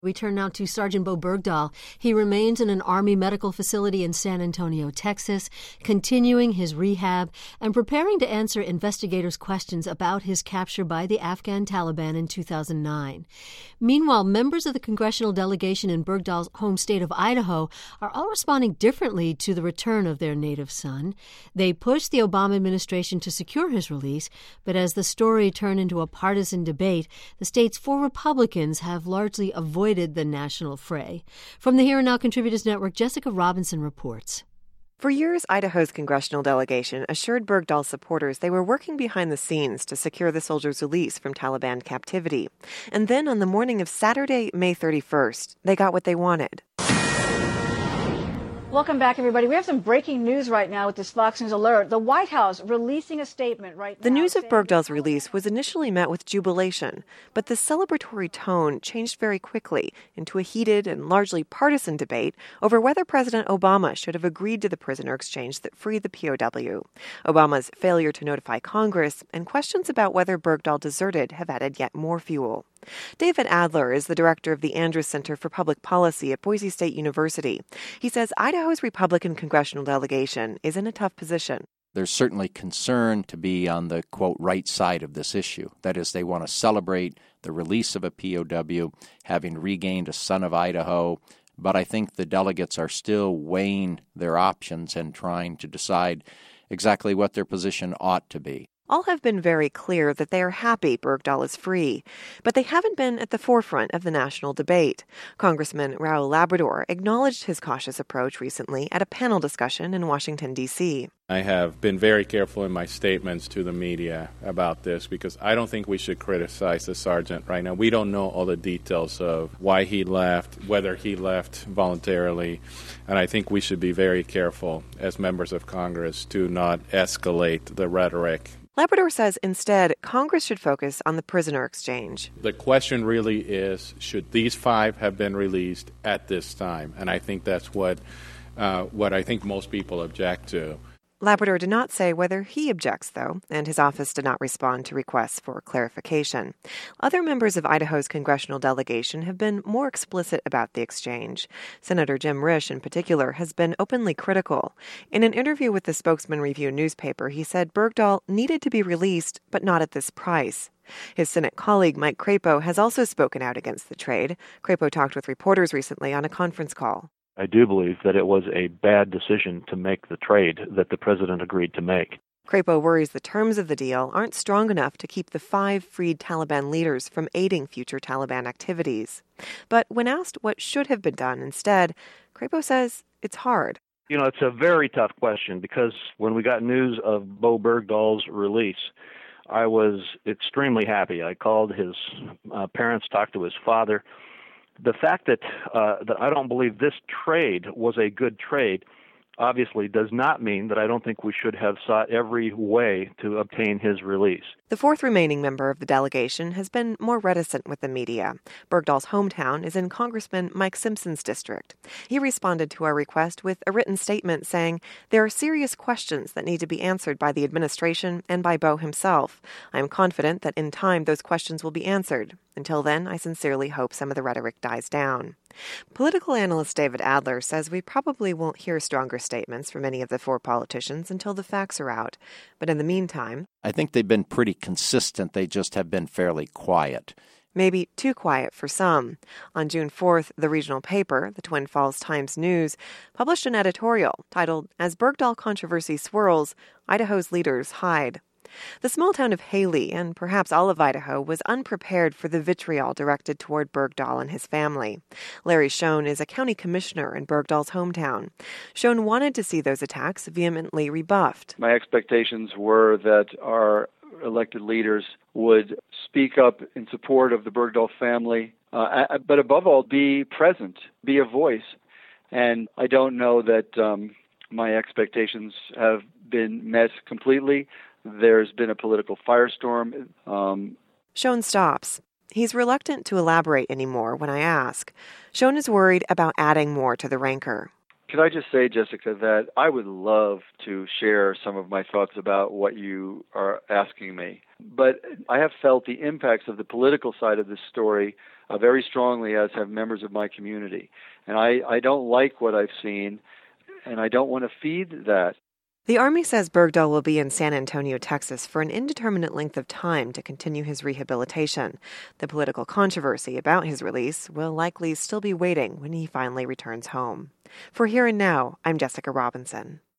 We turn now to Sergeant Bo Bergdahl. He remains in an Army medical facility in San Antonio, Texas, continuing his rehab and preparing to answer investigators' questions about his capture by the Afghan Taliban in 2009. Meanwhile, members of the congressional delegation in Bergdahl's home state of Idaho are all responding differently to the return of their native son. They pushed the Obama administration to secure his release, but as the story turned into a partisan debate, the state's 4 Republicans have largely avoided the national fray. From the Here and Now Contributors Network, Jessica Robinson reports. For years, Idaho's congressional delegation assured Bergdahl supporters they were working behind the scenes to secure the soldier's release from Taliban captivity. And then on the morning of Saturday, May 31st, they got what they wanted. Welcome back, everybody. We have some breaking news right now with this Fox News alert. The White House releasing a statement right now. The news of Bergdahl's release was initially met with jubilation, but the celebratory tone changed very quickly into a heated and largely partisan debate over whether President Obama should have agreed to the prisoner exchange that freed the POW. Obama's failure to notify Congress and questions about whether Bergdahl deserted have added yet more fuel. David Adler is the director of the Andrus Center for Public Policy at Boise State University. He says Idaho's Republican congressional delegation is in a tough position. There's certainly concern to be on the, quote, right side of this issue. That is, they want to celebrate the release of a POW, having regained a son of Idaho. But I think the delegates are still weighing their options and trying to decide exactly what their position ought to be. All have been very clear that they are happy Bergdahl is free, but they haven't been at the forefront of the national debate. Congressman Raul Labrador acknowledged his cautious approach recently at a panel discussion in Washington, D.C. I have been very careful in my statements to the media about this because I don't think we should criticize the sergeant right now. We don't know all the details of why he left, whether he left voluntarily, and I think we should be very careful as members of Congress to not escalate the rhetoric. Labrador says instead, Congress should focus on the prisoner exchange. The question really is, should these 5 have been released at this time? And I think that's what I think most people object to. Labrador did not say whether he objects, though, and his office did not respond to requests for clarification. Other members of Idaho's congressional delegation have been more explicit about the exchange. Senator Jim Risch, in particular, has been openly critical. In an interview with the Spokesman Review newspaper, he said Bergdahl needed to be released, but not at this price. His Senate colleague Mike Crapo has also spoken out against the trade. Crapo talked with reporters recently on a conference call. I do believe that it was a bad decision to make the trade that the president agreed to make. Crapo worries the terms of the deal aren't strong enough to keep the 5 freed Taliban leaders from aiding future Taliban activities. But when asked what should have been done instead, Crapo says it's hard. You know, it's a very tough question because when we got news of Bo Bergdahl's release, I was extremely happy. I called his parents, talked to his father. The fact that I don't believe this trade was a good trade obviously does not mean that I don't think we should have sought every way to obtain his release. The 4th remaining member of the delegation has been more reticent with the media. Bergdahl's hometown is in Congressman Mike Simpson's district. He responded to our request with a written statement saying, "There are serious questions that need to be answered by the administration and by Bo himself. I am confident that in time those questions will be answered. Until then, I sincerely hope some of the rhetoric dies down." Political analyst David Adler says we probably won't hear stronger statements from any of the 4 politicians until the facts are out. But in the meantime, I think they've been pretty consistent. They just have been fairly quiet. Maybe too quiet for some. On June 4th, the regional paper, the Twin Falls Times-News, published an editorial titled, "As Bergdahl Controversy Swirls, Idaho's Leaders Hide." The small town of Haley, and perhaps all of Idaho, was unprepared for the vitriol directed toward Bergdahl and his family. Larry Schoen is a county commissioner in Bergdahl's hometown. Schoen wanted to see those attacks vehemently rebuffed. My expectations were that our elected leaders would speak up in support of the Bergdahl family, but above all, be present, be a voice. And I don't know that my expectations have been met completely. There's been a political firestorm. Schoen stops. He's reluctant to elaborate anymore when I ask. Schoen is worried about adding more to the rancor. Could I just say, Jessica, that I would love to share some of my thoughts about what you are asking me. But I have felt the impacts of the political side of this story very strongly, as have members of my community. And I don't like what I've seen, and I don't want to feed that. The Army says Bergdahl will be in San Antonio, Texas for an indeterminate length of time to continue his rehabilitation. The political controversy about his release will likely still be waiting when he finally returns home. For Here and Now, I'm Jessica Robinson.